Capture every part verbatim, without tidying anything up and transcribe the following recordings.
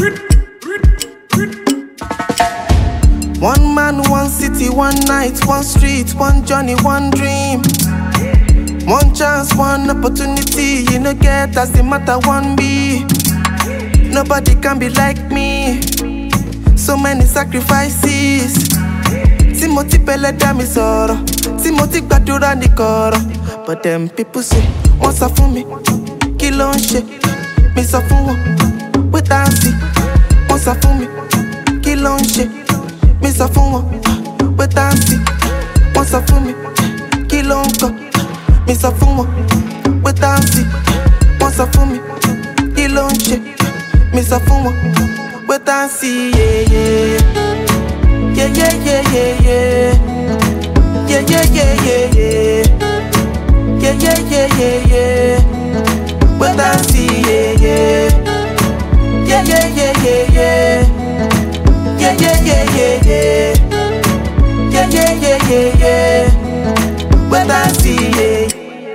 One man, one city, one night, one street, one journey, one dream. One chance, one opportunity, you know get that's the matter one be. Nobody can be like me. So many sacrifices. Timothy Pele dami sọ̀rọ̀, Timothy gbàdúrà ní kọ̀rọ̀. But them people say, wọ́n sọ fún mi, kí ló ń ṣe? Mi sọ fún wọn, pé dáǹsì. Wọ́n sọ fún mi, kí ló ń ṣe? Mi sọ fún wọn, pé dáǹsì. Wọ́n sọ fún mi, kí ló ń kọ? Mi sọ fún wọn, pé dáǹsì. Wọ́n sọ fún mi, kí ló ń ṣe? Mi sọ fún wọn, pé dáǹsì. Yeah, yeah. Yeah, yeah, yeah, yeah, yeah. Yeah, yeah, yeah, yeah, yeah. Yeah, yeah, yeah, yeah, yeah. But I see, yeah, yeah. Yeah, yeah, yeah, yeah, yeah. Yeah, yeah, yeah, yeah, yeah. Yeah, yeah, yeah, yeah, yeah. But I see, yeah.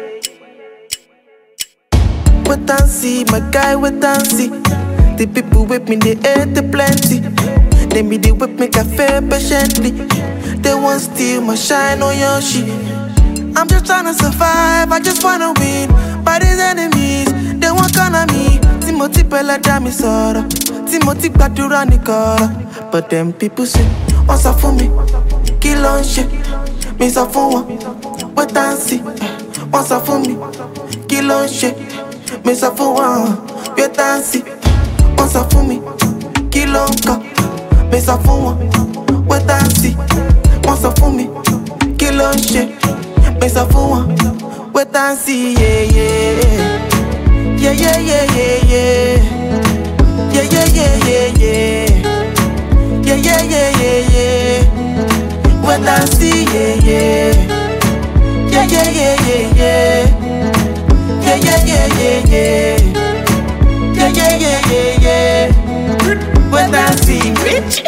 But I see, my guy, with I see. The people with me, they ate the plenty. They me they whip make I fair patiently. They won't steal my shine on your shit. I'm just trying to survive, I just wanna win. By these enemies, they want kinda me. Timothy Pele dami sọ̀rọ̀, Timothy gbàdúrà ní kọ̀rọ̀. But them people say, wọ́n sọ fún mi, kí ló ń ṣe? Mi sọ fún wọn, pé dáǹsì. Wọ́n sọ fún mi, kí ló ń ṣe? Mi sọ fún wọn, pé dáǹsì. Wọ́n sọ fún mi, kí ló ń kọ? Mi sọ fún wọn, pé dáǹsì. Wọ́n sọ fún mi, kí ló ń ṣe? Mi sọ fún wọn, pé dáǹsì. Yeah, yeah. Yeah, yeah, yeah, yeah, yeah. Yeah, yeah, yeah, yeah, yeah. Yeah, yeah, yeah, yeah, yeah. Pé dáǹsì, yeah, yeah. Yeah, yeah, yeah, yeah, yeah. Yeah, yeah, yeah, yeah, yeah. Yeah, yeah, yeah, yeah, yeah. Pé dáǹsì, bitch.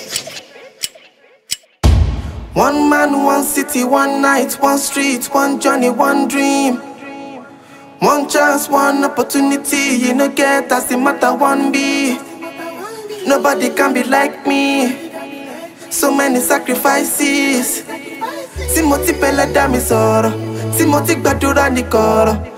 One man, one city, one night, one street, one journey, one dream. One chance, one opportunity, you know get that's the matter one be. Nobody can be like me. So many sacrifices. Timothy Pele dami sọ̀rọ̀, Timothy gbàdúrà ní kọ̀rọ̀.